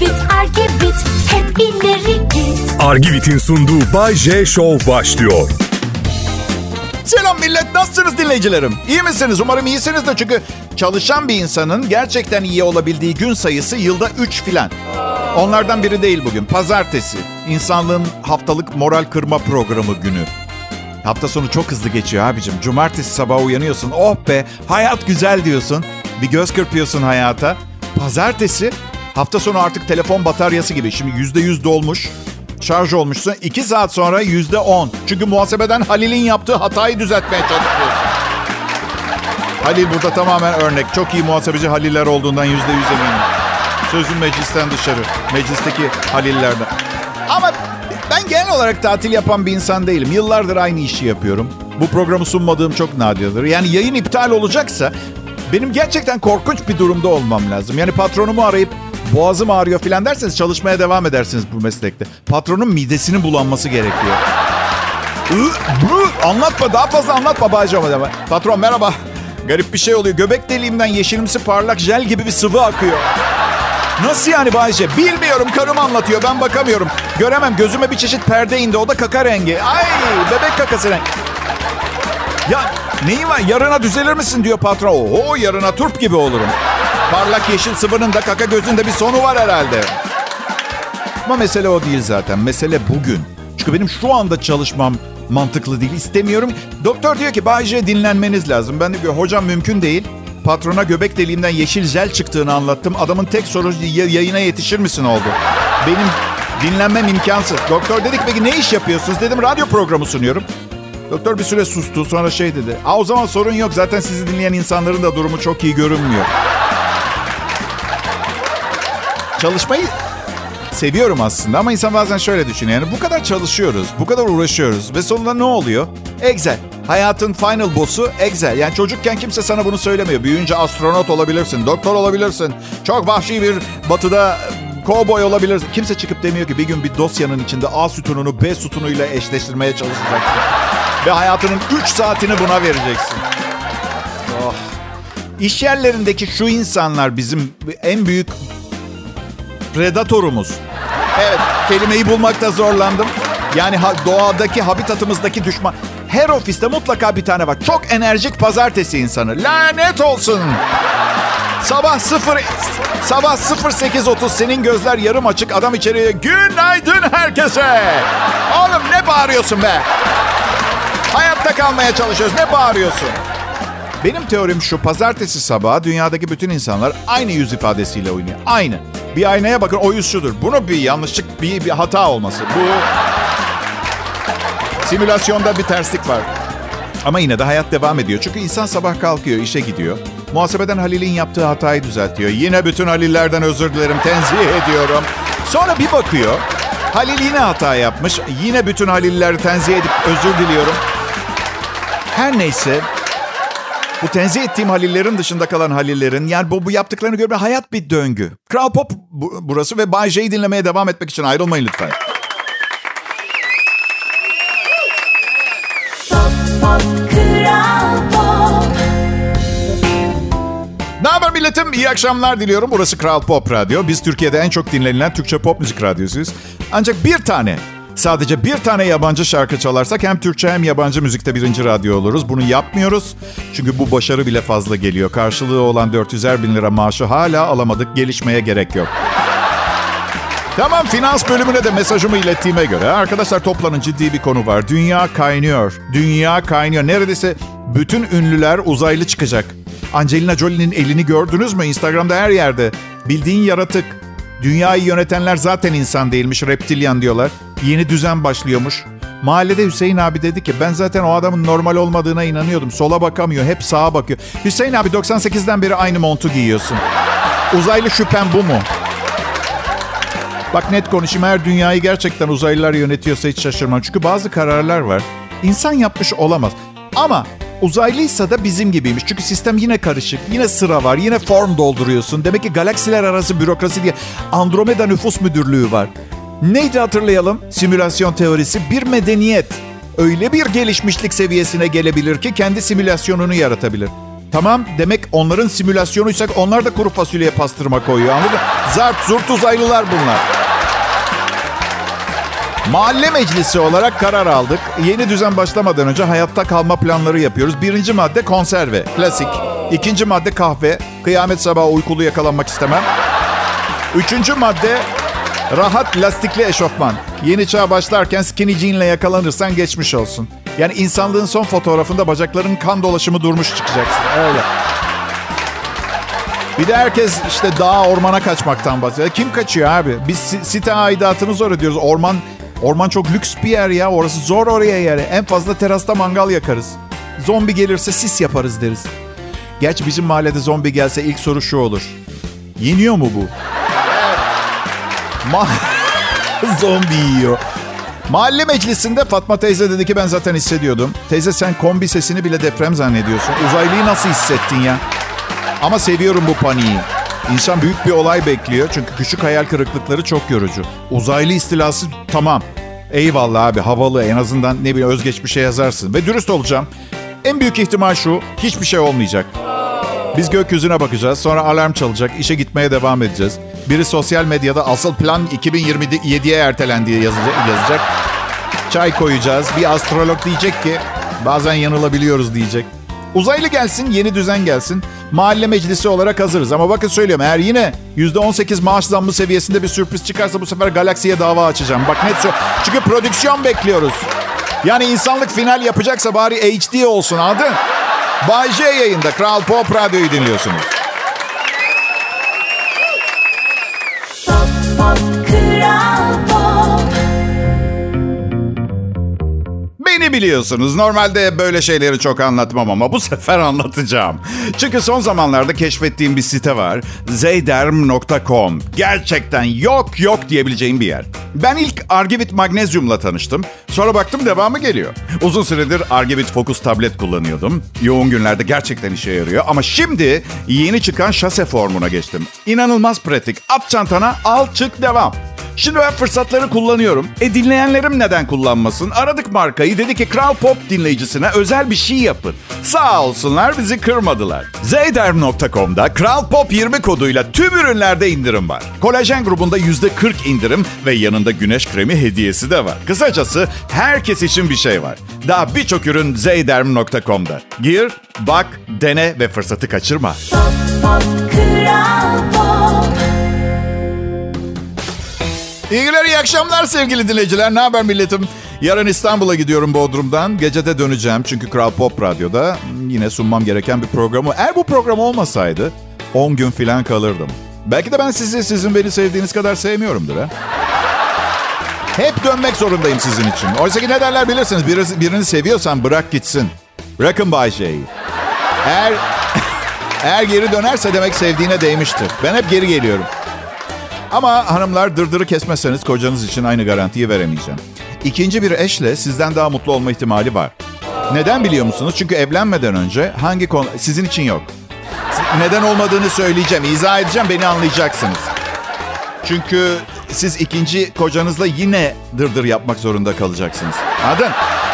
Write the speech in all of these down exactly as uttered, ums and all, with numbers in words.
Argivit, Argivit, hep ileri git. Argivit'in sunduğu Bay J Show başlıyor. Selam millet, nasılsınız dinleyicilerim? İyi misiniz? Umarım iyisinizdir çünkü çalışan bir insanın gerçekten iyi olabildiği gün sayısı yılda üç filan. Onlardan biri değil bugün. Pazartesi. İnsanlığın haftalık moral kırma programı günü. Hafta sonu çok hızlı geçiyor abicim. Cumartesi sabahı uyanıyorsun. Oh be, hayat güzel diyorsun. Bir göz kırpıyorsun hayata. Pazartesi, hafta sonu artık telefon bataryası gibi. Şimdi yüzde yüz dolmuş. Şarj olmuşsun. iki saat sonra yüzde on. Çünkü muhasebeden Halil'in yaptığı hatayı düzeltmeye çalışıyorsun. Halil burada tamamen örnek. Çok iyi muhasebeci Haliller olduğundan yüzde yüz eminim. Sözüm meclisten dışarı. Meclisteki Halillerden. Ama ben genel olarak tatil yapan bir insan değilim. Yıllardır aynı işi yapıyorum. Bu programı sunmadığım çok nadirdir. Yani yayın iptal olacaksa benim gerçekten korkunç bir durumda olmam lazım. Yani patronumu arayıp boğazım ağrıyor falan derseniz çalışmaya devam edersiniz bu meslekte. Patronun midesinin bulanması gerekiyor. Anlatma, daha fazla anlatma Baycam. Patron merhaba. Garip bir şey oluyor. Göbek deliğimden yeşilimsi parlak jel gibi bir sıvı akıyor. Nasıl yani Bayce? Bilmiyorum, karım anlatıyor, ben bakamıyorum. Göremem, gözüme bir çeşit perde indi, o da kaka rengi. Ay, bebek kakası rengi. Ya neyin var, yarına düzelir misin diyor patron. Oho, yarına turp gibi olurum. Parlak yeşil sıvının da kaka gözünde bir sonu var herhalde. Ama mesele o değil zaten, mesele bugün. Çünkü benim şu anda çalışmam mantıklı değil, istemiyorum. Doktor diyor ki Bayce dinlenmeniz lazım. Ben de diyor hocam mümkün değil. Patrona göbek deliğimden yeşil jel çıktığını anlattım. Adamın tek sorusu yayına yetişir misin oldu. Benim dinlenmem imkansız. Doktor dedi ki peki ne iş yapıyorsunuz? Dedim radyo programı sunuyorum. Doktor bir süre sustu. Sonra şey dedi. Aa, o zaman sorun yok. Zaten sizi dinleyen insanların da durumu çok iyi görünmüyor. Çalışmayı seviyorum aslında ama insan bazen şöyle düşünüyor. Yani bu kadar çalışıyoruz, bu kadar uğraşıyoruz ve sonunda ne oluyor? Excel. Hayatın final boss'u Excel. Yani çocukken kimse sana bunu söylemiyor. Büyüyünce astronot olabilirsin, doktor olabilirsin. Çok vahşi bir batıda kovboy olabilirsin. Kimse çıkıp demiyor ki bir gün bir dosyanın içinde A sütununu B sütunuyla eşleştirmeye çalışacaksın. Ve hayatının üç saatini buna vereceksin. Oh. İş yerlerindeki şu insanlar bizim en büyük predatorumuz. Evet, kelimeyi bulmakta zorlandım. Yani ha, doğadaki, habitatımızdaki düşman. Her ofiste mutlaka bir tane var. Çok enerjik pazartesi insanı. Lanet olsun. Sabah sıfır sabah sıfır sekiz otuz senin gözler yarım açık. Adam içeriye günaydın herkese. Oğlum ne bağırıyorsun be? Hayatta kalmaya çalışıyoruz. Ne bağırıyorsun? Benim teorim şu. Pazartesi sabahı dünyadaki bütün insanlar aynı yüz ifadesiyle oynuyor. Aynı. Bir aynaya bakın, o yüz şudur. Bunu bir yanlışlık, bir, bir hata olması. Bu simülasyonda bir terslik var. Ama yine de hayat devam ediyor. Çünkü insan sabah kalkıyor, işe gidiyor. Muhasebeden Halil'in yaptığı hatayı düzeltiyor. Yine bütün Halillerden özür dilerim, tenzih ediyorum. Sonra bir bakıyor, Halil yine hata yapmış. Yine bütün Halilleri tenzih edip özür diliyorum. Her neyse, bu tenzih ettiğim Halillerin dışında kalan Halillerin, yani bu, bu yaptıklarını görme, hayat bir döngü. Kral Pop bu, burası ve Bay J'yi dinlemeye devam etmek için ayrılmayın lütfen. Ne haber milletim? İyi akşamlar diliyorum. Burası Kral Pop Radyo. Biz Türkiye'de en çok dinlenilen Türkçe pop müzik radyosuyuz. Ancak bir tane, sadece bir tane yabancı şarkı çalarsak hem Türkçe hem yabancı müzikte birinci radyo oluruz. Bunu yapmıyoruz. Çünkü bu başarı bile fazla geliyor. Karşılığı olan dört yüzer bin lira maaşı hala alamadık. Gelişmeye gerek yok. Tamam, finans bölümüne de mesajımı ilettiğime göre arkadaşlar toplanın, ciddi bir konu var. Dünya kaynıyor. Dünya kaynıyor. Neredeyse bütün ünlüler uzaylı çıkacak. Angelina Jolie'nin elini gördünüz mü? Instagram'da her yerde. Bildiğin yaratık. Dünyayı yönetenler zaten insan değilmiş. Reptilyan diyorlar. Yeni düzen başlıyormuş. Mahallede Hüseyin abi dedi ki ben zaten o adamın normal olmadığına inanıyordum. Sola bakamıyor, hep sağa bakıyor. Hüseyin abi doksan sekizden beri aynı montu giyiyorsun. Uzaylı şüphen bu mu? Bak net konuşayım, eğer dünyayı gerçekten uzaylılar yönetiyorsa hiç şaşırmam. Çünkü bazı kararlar var. İnsan yapmış olamaz. Ama uzaylıysa da bizim gibiymiş. Çünkü sistem yine karışık. Yine sıra var. Yine form dolduruyorsun. Demek ki galaksiler arası bürokrasi diye Andromeda Nüfus Müdürlüğü var. Neydi hatırlayalım? Simülasyon teorisi. Bir medeniyet öyle bir gelişmişlik seviyesine gelebilir ki kendi simülasyonunu yaratabilir. Tamam, demek onların simülasyonuysak onlar da kuru fasulyeye pastırma koyuyor, anladın mı? Zart zurt uzaylılar bunlar. Mahalle meclisi olarak karar aldık. Yeni düzen başlamadan önce hayatta kalma planları yapıyoruz. Birinci madde konserve, klasik. İkinci madde kahve. Kıyamet sabahı uykulu yakalanmak istemem. Üçüncü madde rahat lastikli eşofman. Yeni çağ başlarken skinny jean'le yakalanırsan geçmiş olsun. Yani insanlığın son fotoğrafında bacakların kan dolaşımı durmuş çıkacaksın. Öyle. Bir de herkes işte dağa, ormana kaçmaktan bahsediyor. Kim kaçıyor abi? Biz site aidatını zor ödüyoruz. Orman orman çok lüks bir yer ya. Orası zor oraya yani. En fazla terasta mangal yakarız. Zombi gelirse sis yaparız deriz. Gerçi bizim mahallede zombi gelse ilk soru şu olur. Yeniyor mu bu? Ma zombi yiyor. Mahalle meclisinde Fatma teyze dedi ki ben zaten hissediyordum. Teyze sen kombi sesini bile deprem zannediyorsun. Uzaylıyı nasıl hissettin ya? Ama seviyorum bu paniği. İnsan büyük bir olay bekliyor. Çünkü küçük hayal kırıklıkları çok yorucu. Uzaylı istilası tamam. Eyvallah abi, havalı, en azından ne bileyim özgeçmişe yazarsın. Ve dürüst olacağım. En büyük ihtimal şu, hiçbir şey olmayacak. Biz gökyüzüne bakacağız, sonra alarm çalacak, işe gitmeye devam edeceğiz. Biri sosyal medyada asıl plan iki bin yirmi yediye ertelendi diye yazacak, yazacak. Çay koyacağız. Bir astrolog diyecek ki bazen yanılabiliyoruz diyecek. Uzaylı gelsin, yeni düzen gelsin. Mahalle meclisi olarak hazırız. Ama bakın söylüyorum, eğer yine yüzde on sekiz maaş zammı seviyesinde bir sürpriz çıkarsa bu sefer Galaksi'ye dava açacağım. Bak net söylüyorum. Çünkü prodüksiyon bekliyoruz. Yani insanlık final yapacaksa bari H D olsun, anladın? Bay J yayında. Kral Pop Radyo'yu dinliyorsunuz. Pop, pop, Kral Pop. Beni biliyorsunuz. Normalde böyle şeyleri çok anlatmam ama bu sefer anlatacağım. Çünkü son zamanlarda keşfettiğim bir site var. zeyderm nokta com. Gerçekten yok yok diyebileceğim bir yer. Ben ilk Argivit Magnezyum'la tanıştım. Sonra baktım devamı geliyor. Uzun süredir Argivit Focus tablet kullanıyordum. Yoğun günlerde gerçekten işe yarıyor. Ama şimdi yeni çıkan şase formuna geçtim. İnanılmaz pratik. At çantana, al çık devam. Şimdi ben fırsatları kullanıyorum. E dinleyenlerim neden kullanmasın? Aradık markayı, dedi ki Kral Pop dinleyicisine özel bir şey yapın. Sağ olsunlar, bizi kırmadılar. zeyderm nokta com'da Kral Pop yirmi koduyla tüm ürünlerde indirim var. Kolajen grubunda yüzde kırk indirim ve yanında güneş kremi hediyesi de var. Kısacası herkes için bir şey var. Daha birçok ürün zeyderm nokta com'da. Gir, bak, dene ve fırsatı kaçırma. Pop, pop, Kral Pop. İyi günler, iyi akşamlar sevgili dinleyiciler. Ne haber milletim? Yarın İstanbul'a gidiyorum Bodrum'dan. Gecede döneceğim çünkü Kral Pop Radyo'da yine sunmam gereken bir programı. Eğer bu program olmasaydı on gün falan kalırdım. Belki de ben sizi, sizin beni sevdiğiniz kadar sevmiyorumdur ha. Hep dönmek zorundayım sizin için. Oysa ki ne derler bilirsiniz. Birini, birini seviyorsan bırak gitsin. Bırakın Bay J'yi. Eğer, eğer geri dönerse demek sevdiğine değmiştir. Ben hep geri geliyorum. Ama hanımlar, dırdırı kesmezseniz kocanız için aynı garantiyi veremeyeceğim. İkinci bir eşle sizden daha mutlu olma ihtimali var. Neden biliyor musunuz? Çünkü evlenmeden önce hangi konu... Sizin için yok. Neden olmadığını söyleyeceğim, izah edeceğim, beni anlayacaksınız. Çünkü siz ikinci kocanızla yine dırdır yapmak zorunda kalacaksınız. Anladın?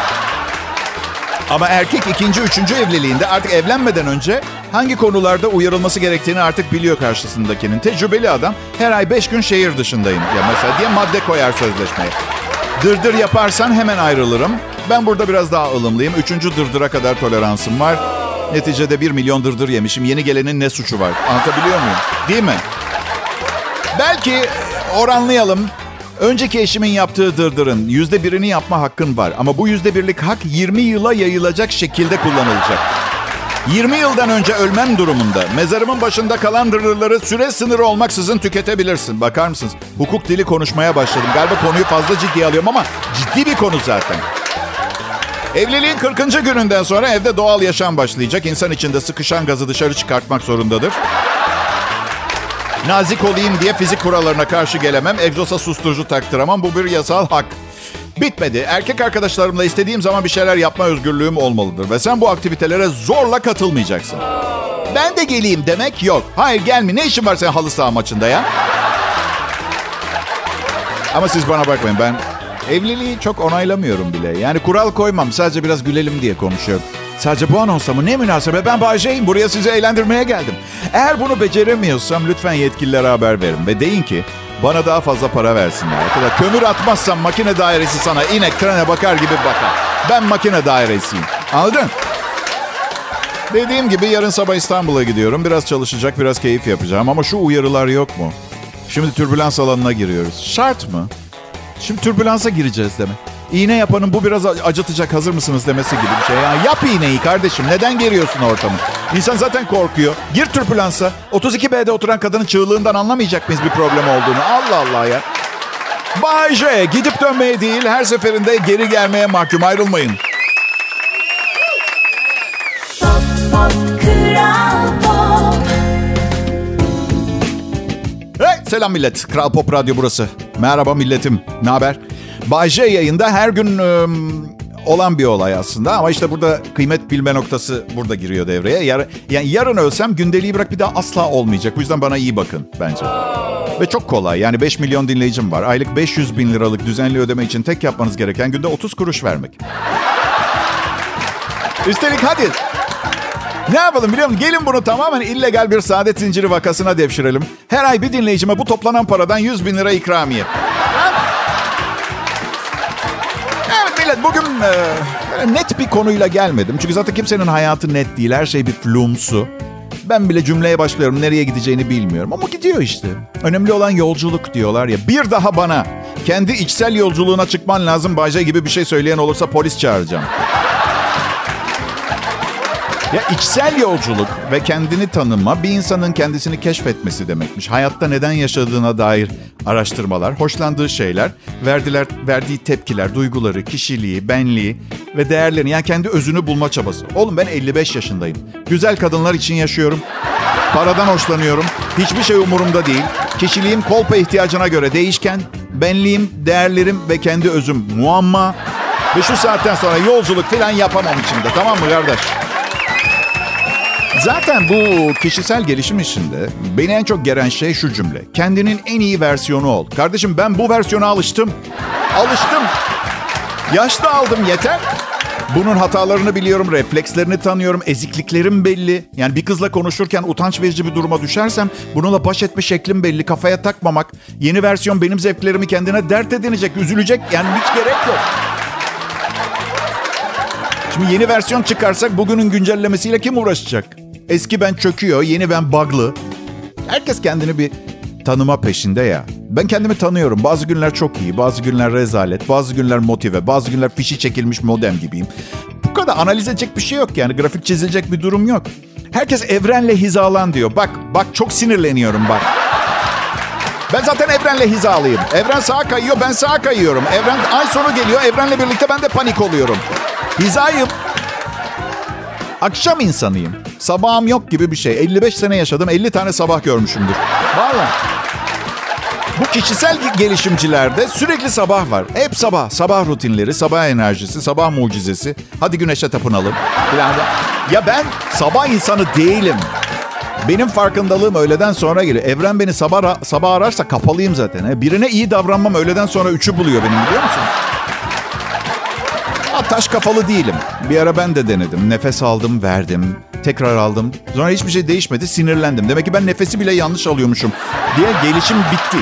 Ama erkek ikinci, üçüncü evliliğinde artık evlenmeden önce hangi konularda uyarılması gerektiğini artık biliyor karşısındakinin. Tecrübeli adam, her ay beş gün şehir dışındayım ya mesela diye madde koyar sözleşmeye. Dırdır yaparsan hemen ayrılırım. Ben burada biraz daha ılımlıyım. Üçüncü dırdıra kadar toleransım var. Neticede bir milyon dırdır yemişim. Yeni gelenin ne suçu var? Anlatabiliyor muyum? Değil mi? Belki oranlayalım. Önceki eşimin yaptığı dırdırın yüzde birini yapma hakkın var. Ama bu yüzde birlik hak yirmi yıla yayılacak şekilde kullanılacak. yirmi yıldan önce ölmem durumunda mezarımın başında kalan dırdırları süre sınırı olmaksızın tüketebilirsin. Bakar mısınız? Hukuk dili konuşmaya başladım. Galiba konuyu fazla ciddiye alıyorum ama ciddi bir konu zaten. Evliliğin kırkıncı gününden sonra evde doğal yaşam başlayacak. İnsan içinde sıkışan gazı dışarı çıkartmak zorundadır. Nazik olayım diye fizik kurallarına karşı gelemem. Egzosa susturucu taktıramam. Bu bir yasal hak. Bitmedi. Erkek arkadaşlarımla istediğim zaman bir şeyler yapma özgürlüğüm olmalıdır. Ve sen bu aktivitelere zorla katılmayacaksın. Ben de geleyim demek yok. Hayır gelme. Ne işin var senin halı saha maçında ya? Ama siz bana bakmayın. Ben evliliği çok onaylamıyorum bile. Yani kural koymam. Sadece biraz gülelim diye konuşuyorum. Sadece bu anonsa mı? Ne münasebet? Ben Bay J'yim. Buraya sizi eğlendirmeye geldim. Eğer bunu beceremiyorsam lütfen yetkililere haber verin. Ve deyin ki bana daha fazla para versinler. O kadar kömür atmazsam makine dairesi sana inek trene bakar gibi bakar. Ben makine dairesiyim. Anladın? Dediğim gibi yarın sabah İstanbul'a gidiyorum. Biraz çalışacak, biraz keyif yapacağım. Ama şu uyarılar yok mu? Şimdi türbülans alanına giriyoruz. Şart mı? Şimdi türbülansa gireceğiz demek. İğne yapanın bu biraz acıtacak, hazır mısınız demesi gibi bir şey. Yani yap iğneyi kardeşim. Neden geriyorsun ortamı? İnsan zaten korkuyor. Gir türbülansa. otuz iki B'de oturan kadının çığlığından anlamayacak mıyız bir problem olduğunu? Allah Allah ya. Bay J, gidip dönmeye değil, her seferinde geri gelmeye mahkum. Ayrılmayın. Pop, pop, Kral Pop. Hey, selam millet. Kral Pop Radyo burası. Merhaba milletim. Ne haber? Bay J yayında her gün ıı, olan bir olay aslında. Ama işte burada kıymet bilme noktası burada giriyor devreye. Yar, yani yarın ölsem gündeliği bırak bir daha asla olmayacak. Bu yüzden bana iyi bakın bence. Ve çok kolay. Yani beş milyon dinleyicim var. Aylık beş yüz bin liralık düzenli ödeme için tek yapmanız gereken günde otuz kuruş vermek. Üstelik hadi. Ne yapalım biliyor musun? Gelin bunu tamamen illegal bir saadet zinciri vakasına devşirelim. Her ay bir dinleyicime bu toplanan paradan yüz bin lira ikramiye. Evet millet, bugün e, net bir konuyla gelmedim. Çünkü zaten kimsenin hayatı net değil. Her şey bir flumsu. Ben bile cümleye başlıyorum. Nereye gideceğini bilmiyorum. Ama gidiyor işte. Önemli olan yolculuk diyorlar ya. Bir daha bana kendi içsel yolculuğuna çıkman lazım Bay J gibi bir şey söyleyen olursa polis çağıracağım. Ya içsel yolculuk ve kendini tanıma bir insanın kendisini keşfetmesi demekmiş. Hayatta neden yaşadığına dair araştırmalar, hoşlandığı şeyler, verdiler, verdiği tepkiler, duyguları, kişiliği, benliği ve değerlerini, yani kendi özünü bulma çabası. Oğlum ben elli beş yaşındayım. Güzel kadınlar için yaşıyorum. Paradan hoşlanıyorum. Hiçbir şey umurumda değil. Kişiliğim kolpa ihtiyacına göre değişken. Benliğim, değerlerim ve kendi özüm muamma. Ve şu saatten sonra yolculuk falan yapamam içimde. Tamam mı kardeş? Zaten bu kişisel gelişim işinde beni en çok geren şey şu cümle. Kendinin en iyi versiyonu ol. Kardeşim ben bu versiyona alıştım. Alıştım. Yaş da aldım, yeter. Bunun hatalarını biliyorum, reflekslerini tanıyorum, ezikliklerim belli. Yani bir kızla konuşurken utanç verici bir duruma düşersem bununla baş etme şeklim belli. Kafaya takmamak. Yeni versiyon benim zevklerimi kendine dert edinecek, üzülecek. Yani hiç gerek yok. Şimdi yeni versiyon çıkarsak bugünün güncellemesiyle kim uğraşacak? Eski ben çöküyor, yeni ben bug'lı. Herkes kendini bir tanıma peşinde ya. Ben kendimi tanıyorum. Bazı günler çok iyi, bazı günler rezalet, bazı günler motive, bazı günler fişi çekilmiş modem gibiyim. Bu kadar analiz edecek bir şey yok yani. Grafik çizilecek bir durum yok. Herkes evrenle hizalan diyor. Bak, bak çok sinirleniyorum bak. Ben zaten evrenle hizalıyım. Evren sağa kayıyor, ben sağa kayıyorum. Evren ay sonu geliyor, evrenle birlikte ben de panik oluyorum. Hizayım. Akşam insanıyım. Sabahım yok gibi bir şey. elli beş sene yaşadım, elli tane sabah görmüşümdür. Vallahi. Bu kişisel gelişimcilerde sürekli sabah var. Hep sabah. Sabah rutinleri, sabah enerjisi, sabah mucizesi. Hadi güneşe tapınalım. Ya ben sabah insanı değilim. Benim farkındalığım öğleden sonra geliyor. Evren beni sabah, sabah ararsa kapalıyım zaten. Birine iyi davranmam öğleden sonra üçü buluyor benim, biliyor musun? Taş kafalı değilim. Bir ara ben de denedim. Nefes aldım, verdim. Tekrar aldım. Sonra hiçbir şey değişmedi. Sinirlendim. Demek ki ben nefesi bile yanlış alıyormuşum diye gelişim bitti.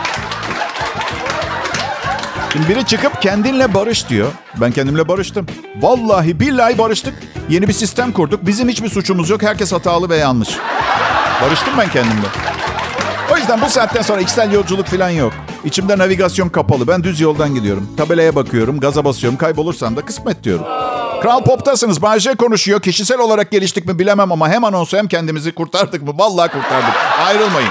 Şimdi biri çıkıp kendinle barış diyor. Ben kendimle barıştım. Vallahi billahi barıştık. Yeni bir sistem kurduk. Bizim hiçbir suçumuz yok. Herkes hatalı ve yanlış. Barıştım ben kendimle. O yüzden bu saatten sonra içsel yolculuk falan yok. İçimde navigasyon kapalı. Ben düz yoldan gidiyorum. Tabelaya bakıyorum, gaza basıyorum. Kaybolursam da kısmet diyorum. Kral Pop'tasınız. Bay J konuşuyor. Kişisel olarak geliştik mi bilemem ama hem anonsu hem kendimizi kurtardık mı? Vallahi kurtardık. Ayrılmayın.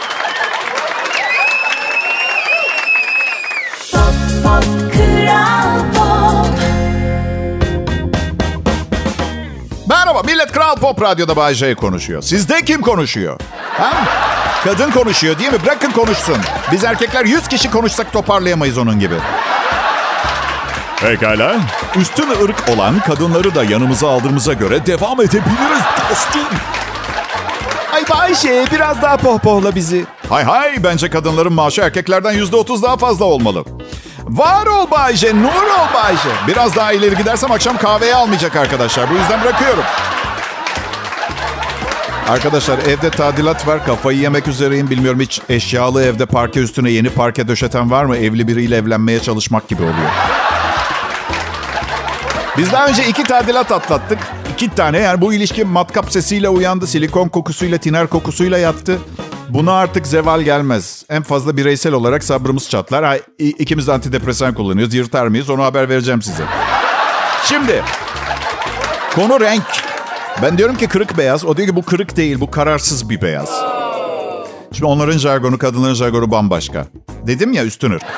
Pop, pop, Kral Pop. Merhaba millet, Kral Pop Radyo'da Bay J konuşuyor. Sizde kim konuşuyor? Ha? Kadın konuşuyor değil mi? Bırakın konuşsun. Biz erkekler yüz kişi konuşsak toparlayamayız onun gibi. Pekala. Üstün ırk olan kadınları da yanımıza aldığımıza göre devam edebiliriz dostum. Ay Bayşe, biraz daha pohpohla bizi. Hay hay, bence kadınların maaşı erkeklerden yüzde otuz daha fazla olmalı. Var ol Bayce, nur ol Bayce. Biraz daha ileri gidersem akşam kahveye almayacak arkadaşlar. Bu yüzden bırakıyorum. Arkadaşlar evde tadilat var. Kafayı yemek üzereyim. Bilmiyorum hiç eşyalı evde parke üstüne yeni parke döşeten var mı? Evli biriyle evlenmeye çalışmak gibi oluyor. Biz daha önce iki tadilat atlattık. İki tane. Yani bu ilişki matkap sesiyle uyandı. Silikon kokusuyla, tiner kokusuyla yattı. Buna artık zeval gelmez. En fazla bireysel olarak sabrımız çatlar. Ha, ikimiz de antidepresan kullanıyoruz. Yırtar mıyız? Onu haber vereceğim size. Şimdi konu renk. Ben diyorum ki kırık beyaz. O diyor ki bu kırık değil, bu kararsız bir beyaz. Şimdi onların jargonu, kadınların jargonu bambaşka. Dedim ya üstün ırk.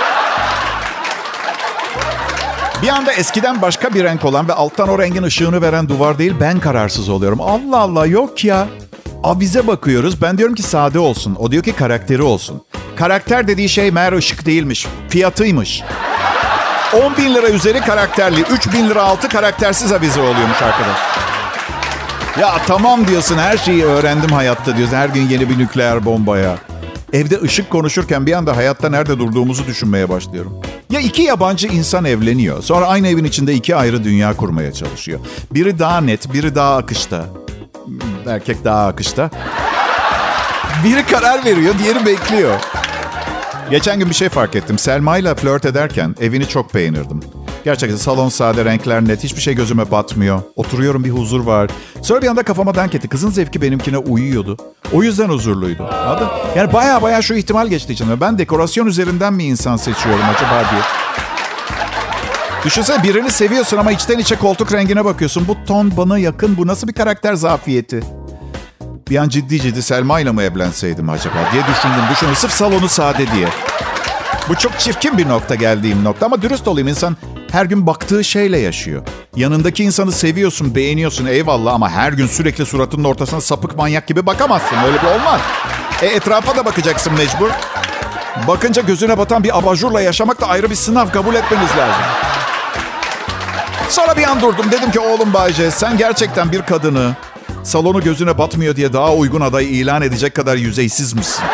Bir anda eskiden başka bir renk olan ve alttan o rengin ışığını veren duvar değil, ben kararsız oluyorum. Allah Allah, yok ya. Avize bakıyoruz. Ben diyorum ki sade olsun. O diyor ki karakteri olsun. Karakter dediği şey meğer ışık değilmiş. Fiyatıymış. on bin lira üzeri karakterli. üç bin lira altı karaktersiz avize oluyormuş arkadaş. Ya tamam diyorsun, her şeyi öğrendim hayatta diyorsun. Her gün yeni bir nükleer bomba ya. Evde ışık konuşurken bir anda hayatta nerede durduğumuzu düşünmeye başlıyorum. Ya iki yabancı insan evleniyor. Sonra aynı evin içinde iki ayrı dünya kurmaya çalışıyor. Biri daha net, biri daha akışta. Erkek daha akışta. Biri karar veriyor, diğeri bekliyor. Geçen gün bir şey fark ettim. Selma ile flört ederken evini çok beğenirdim. Gerçekten salon sade, renkler net, hiçbir şey gözüme batmıyor. Oturuyorum, bir huzur var. Sonra bir anda kafama dank etti. Kızın zevki benimkine uyuyordu. O yüzden huzurluydu. Anladın? Yani baya baya şu ihtimal geçti içimden. Ben dekorasyon üzerinden mi insan seçiyorum acaba diye. Düşünsene, birini seviyorsun ama içten içe koltuk rengine bakıyorsun. Bu ton bana yakın. Bu nasıl bir karakter zafiyeti? Bir an ciddi ciddi Selma ile mi evlenseydim acaba diye düşündüm. Düşündüm sırf salonu sade diye. Bu çok çirkin bir nokta, geldiğim nokta. Ama dürüst olayım, insan her gün baktığı şeyle yaşıyor. Yanındaki insanı seviyorsun, beğeniyorsun, eyvallah, ama her gün sürekli suratının ortasına sapık manyak gibi bakamazsın. Öyle bir olmaz. E, etrafa da bakacaksın mecbur. Bakınca gözüne batan bir abajurla yaşamak da ayrı bir sınav, kabul etmeniz lazım. Sonra bir an durdum. Dedim ki oğlum Bayce, sen gerçekten bir kadını salonu gözüne batmıyor diye daha uygun aday ilan edecek kadar yüzeysiz misin?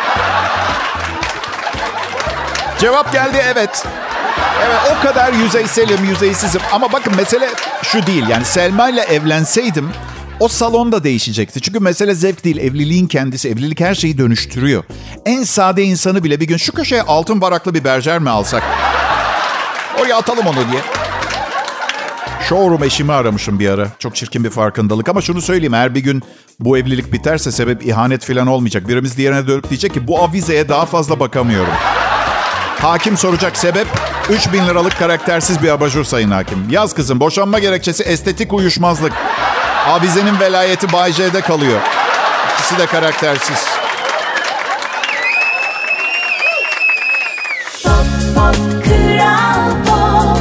Cevap geldi, evet. Evet, o kadar yüzeyselim, yüzeysizim. Ama bakın mesele şu değil. Yani Selma ile evlenseydim o salon da değişecekti. Çünkü mesele zevk değil, evliliğin kendisi. Evlilik her şeyi dönüştürüyor. En sade insanı bile bir gün şu köşeye altın varaklı bir berjer mi alsak? Oraya atalım onu diye. Showroom eşimi aramışım bir ara. Çok çirkin bir farkındalık ama şunu söyleyeyim. Eğer bir gün bu evlilik biterse sebep ihanet falan olmayacak. Birimiz diğerine dönüp diyecek ki bu avizeye daha fazla bakamıyorum. Hakim soracak, sebep üç bin liralık karaktersiz bir abajur sayın hakim. Yaz kızım, boşanma gerekçesi estetik uyuşmazlık. Avizenin velayeti Bay J'de kalıyor. İkisi de karaktersiz. Pop, pop, Kral Pop.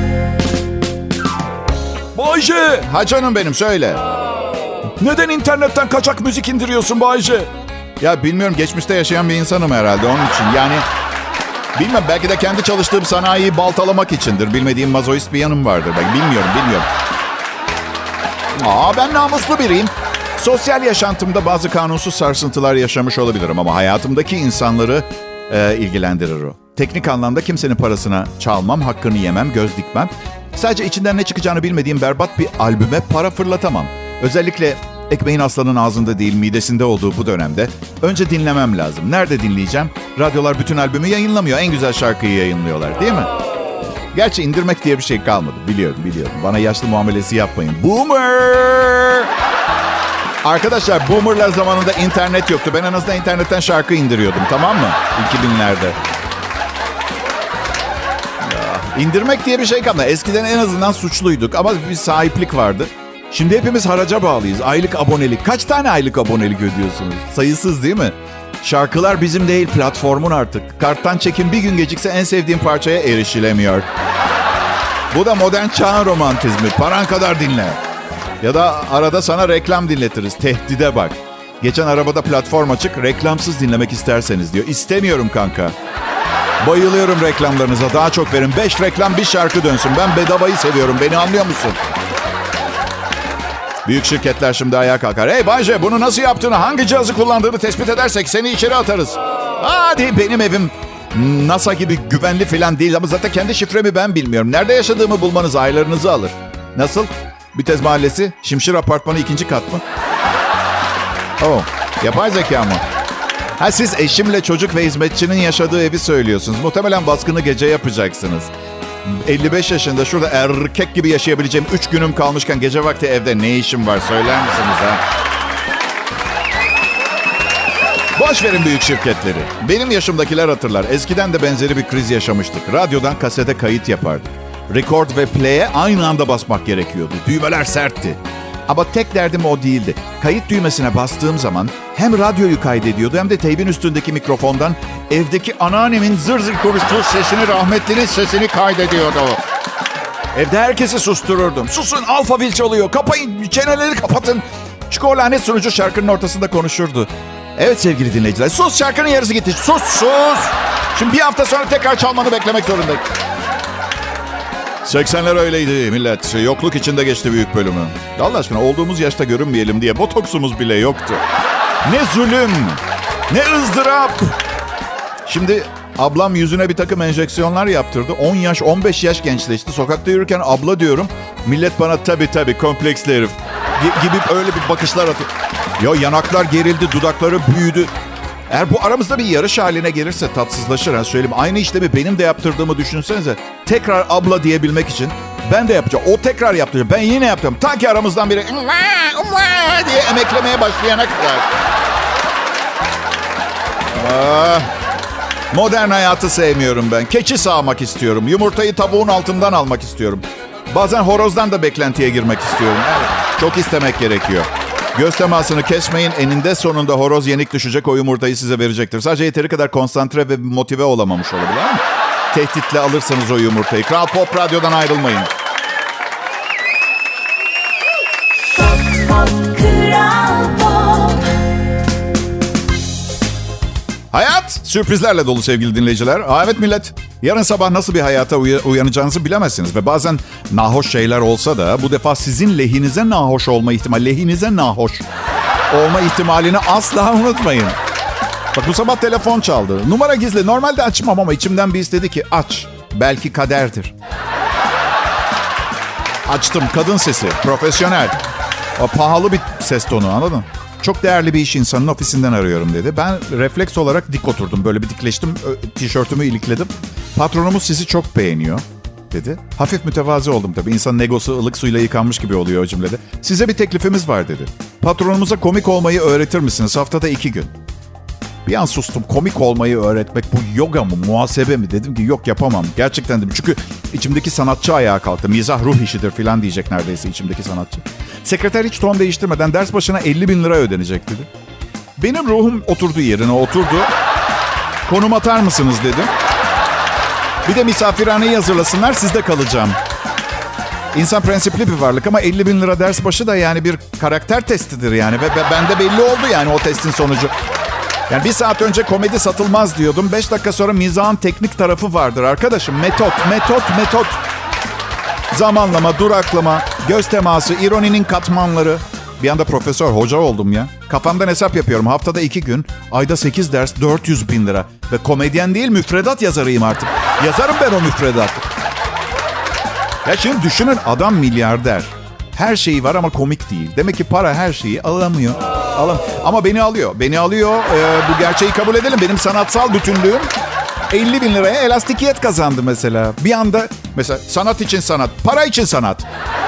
Bayce! Ha canım benim, söyle. Neden internetten kaçak müzik indiriyorsun Bayce? Ya bilmiyorum, geçmişte yaşayan bir insanım herhalde onun için. Yani bilmem, belki de kendi çalıştığım sanayiyi baltalamak içindir. Bilmediğim mazoist bir yanım vardır. Ben bilmiyorum, bilmiyorum. Aa, ben namuslu biriyim. Sosyal yaşantımda bazı kanunsuz sarsıntılar yaşamış olabilirim ama hayatımdaki insanları e, ilgilendirir o. Teknik anlamda kimsenin parasına çalmam, hakkını yemem, göz dikmem. Sadece içinden ne çıkacağını bilmediğim berbat bir albüme para fırlatamam. Özellikle ekmeğin aslanın ağzında değil, midesinde olduğu bu dönemde önce dinlemem lazım. Nerede dinleyeceğim? Radyolar bütün albümü yayınlamıyor. En güzel şarkıyı yayınlıyorlar, değil mi? Gerçi indirmek diye bir şey kalmadı. Biliyorum, biliyorum. Bana yaşlı muamelesi yapmayın. Boomer! Arkadaşlar, boomerlar zamanında internet yoktu. Ben en azından internetten şarkı indiriyordum, tamam mı? iki binlerde. Ya, indirmek diye bir şey kalmadı. Eskiden en azından suçluyduk ama bir sahiplik vardı. Şimdi hepimiz haraca bağlıyız. Aylık abonelik. Kaç tane aylık abonelik ödüyorsunuz? Sayısız değil mi? Şarkılar bizim değil, platformun artık. Karttan çekim bir gün gecikse en sevdiğim parçaya erişilemiyor. Bu da modern çağın romantizmi. Paran kadar dinle. Ya da arada sana reklam dinletiriz. Tehdide bak. Geçen arabada platform açık, reklamsız dinlemek isterseniz diyor. İstemiyorum kanka. Bayılıyorum reklamlarınıza. Daha çok verin. Beş reklam bir şarkı dönsün. Ben bedavayı seviyorum. Beni anlıyor musun? Büyük şirketler şimdi ayağa kalkar. Hey Bayce, bunu nasıl yaptığını, hangi cihazı kullandığını tespit edersek seni içeri atarız. Hadi, benim evim NASA gibi güvenli falan değil ama zaten kendi şifremi ben bilmiyorum. Nerede yaşadığımı bulmanız aylarınızı alır. Nasıl? Bitez Mahallesi, Şimşir Apartmanı ikinci kat mı? Oh, yapay zeka mı? Ha, siz eşimle çocuk ve hizmetçinin yaşadığı evi söylüyorsunuz. Muhtemelen baskını gece yapacaksınız. elli beş yaşında şurada erkek gibi yaşayabileceğim üç günüm kalmışken gece vakti evde ne işim var söyler misiniz ha? Boş verin büyük şirketleri. Benim yaşımdakiler hatırlar. Eskiden de benzeri bir kriz yaşamıştık. Radyodan kasete kayıt yapardık. Record ve play'e aynı anda basmak gerekiyordu. Düğmeler sertti. Ama tek derdim o değildi. Kayıt düğmesine bastığım zaman hem radyoyu kaydediyordu hem de teybin üstündeki mikrofondan evdeki anneannemin zır zır konuştuğu sesini, rahmetlinin sesini kaydediyordu. Evde herkesi sustururdum. Susun, alfavil çalıyor. Kapayın, çeneleri kapatın. Çünkü o lanet sunucu şarkının ortasında konuşurdu. Evet sevgili dinleyiciler, sus, şarkının yarısı gitti. Sus, sus. Şimdi bir hafta sonra tekrar çalmanı beklemek zorundayım. seksenler öyleydi millet. Yokluk içinde geçti büyük bölümü. Allah aşkına olduğumuz yaşta görünmeyelim diye botoksumuz bile yoktu. Ne zulüm, ne ızdırap. Şimdi ablam yüzüne bir takım enjeksiyonlar yaptırdı. on yaş, on beş yaş gençleşti. Sokakta yürürken abla diyorum. Millet bana tabii tabii kompleksli herif gibi öyle bir bakışlar atıyor. Ya yanaklar gerildi, dudakları büyüdü. Eğer bu aramızda bir yarış haline gelirse tatsızlaşır. Ha, söyleyeyim, aynı işlemi benim de yaptırdığımı düşünsenize. Tekrar abla diyebilmek için ben de yapacağım. O tekrar yaptıracak. Ben yine yaptım. Ta ki aramızdan biri diye emeklemeye başlayana kadar. Ah, modern hayatı sevmiyorum ben. Keçi sağmak istiyorum. Yumurtayı tavuğun altından almak istiyorum. Bazen horozdan da beklentiye girmek istiyorum. Evet, çok istemek gerekiyor. Göz temasını kesmeyin. Eninde sonunda horoz yenik düşecek. O yumurtayı size verecektir. Sadece yeteri kadar konsantre ve motive olamamış olabilir ama tehditle alırsanız o yumurtayı. Kral Pop Radyo'dan ayrılmayın. Pop, pop, Kral Pop. Hayat sürprizlerle dolu sevgili dinleyiciler. Aa, evet millet. Yarın sabah nasıl bir hayata uy- uyanacağınızı bilemezsiniz. Ve bazen nahoş şeyler olsa da bu defa sizin lehinize nahoş olma ihtimali, lehinize nahoş olma ihtimalini asla unutmayın. Bak bu sabah telefon çaldı. Numara gizli. Normalde açmam ama içimden bir istedi ki aç. Belki kaderdir. Açtım. Kadın sesi. Profesyonel. O pahalı bir ses tonu, anladın mı? Çok değerli bir iş insanının ofisinden arıyorum dedi. Ben refleks olarak dik oturdum. Böyle bir dikleştim. Tişörtümü ilikledim. Patronumuz sizi çok beğeniyor dedi. Hafif mütevazi oldum tabii. İnsanın egosu ılık suyla yıkanmış gibi oluyor o cümlede. Size bir teklifimiz var dedi. Patronumuza komik olmayı öğretir misiniz? Haftada iki gün. Bir an sustum. Komik olmayı öğretmek bu yoga mı, muhasebe mi? Dedim ki yok, yapamam. Gerçekten dedim. Çünkü içimdeki sanatçı ayağa kalktı. Mizah ruh işidir falan diyecek neredeyse içimdeki sanatçı. Sekreter hiç ton değiştirmeden ders başına elli bin lira ödenecek dedi. Benim ruhum oturdu yerine oturdu. Konum atar mısınız dedim. Bir de misafirhaneyi hazırlasınlar, sizde kalacağım. İnsan prensipli bir varlık ama elli bin lira ders başı da yani bir karakter testidir yani. Ve bende belli oldu yani o testin sonucu. Yani bir saat önce komedi satılmaz diyordum. Beş dakika sonra mizahın teknik tarafı vardır arkadaşım. Metot, metot, metot. Zamanlama, duraklama, göz teması, ironinin katmanları. Bir anda profesör, hoca oldum ya. Kafamdan hesap yapıyorum. Haftada iki gün, ayda sekiz ders, dört yüz bin lira. Ve komedyen değil, müfredat yazarıyım artık. Yazarım ben o müfredat. Ya şimdi düşünün, adam milyarder. Her şeyi var ama komik değil. Demek ki para her şeyi alamıyor. Alam ama beni alıyor. Beni alıyor. Ee, bu gerçeği kabul edelim. Benim sanatsal bütünlüğüm elli bin liraya elastikiyet kazandı mesela. Bir anda mesela sanat için sanat, para için sanat.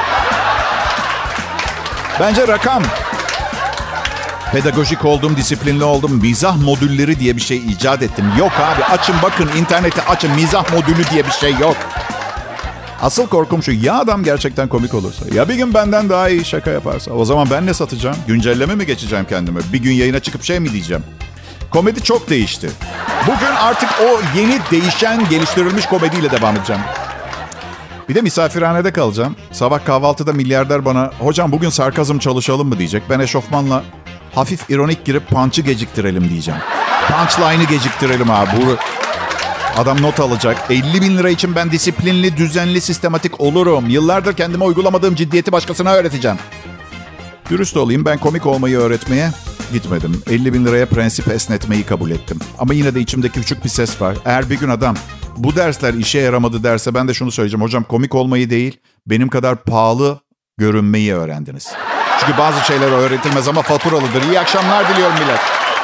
Bence rakam. Pedagojik oldum, disiplinli oldum. Mizah modülleri diye bir şey icat ettim. Yok abi, açın bakın, interneti açın. Mizah modülü diye bir şey yok. Asıl korkum şu, ya adam gerçekten komik olursa, ya bir gün benden daha iyi şaka yaparsa, o zaman ben ne satacağım? Güncelleme mi geçeceğim kendime? Bir gün yayına çıkıp şey mi diyeceğim? Komedi çok değişti. Bugün artık o yeni değişen, geliştirilmiş komediyle devam edeceğim. Bir de misafirhanede kalacağım. Sabah kahvaltıda milyarder bana, hocam bugün sarkazm çalışalım mı diyecek. Ben eşofmanla hafif ironik girip punch'ı geciktirelim diyeceğim. Punchline'ı geciktirelim abi. Bu... Adam not alacak. elli bin lira için ben disiplinli, düzenli, sistematik olurum. Yıllardır kendime uygulamadığım ciddiyeti başkasına öğreteceğim. Dürüst olayım, ben komik olmayı öğretmeye gitmedim. elli bin liraya prensip esnetmeyi kabul ettim. Ama yine de içimdeki küçük bir ses var. Eğer bir gün adam bu dersler işe yaramadı derse ben de şunu söyleyeceğim. Hocam komik olmayı değil, benim kadar pahalı görünmeyi öğrendiniz. Çünkü bazı şeyler öğretilmez ama faturalıdır. İyi akşamlar diliyorum millet.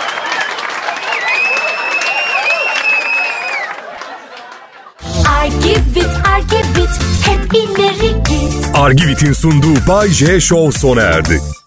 Argivit, Argivit, hep ileri git. Argivit'in sunduğu Bay J Show sona erdi.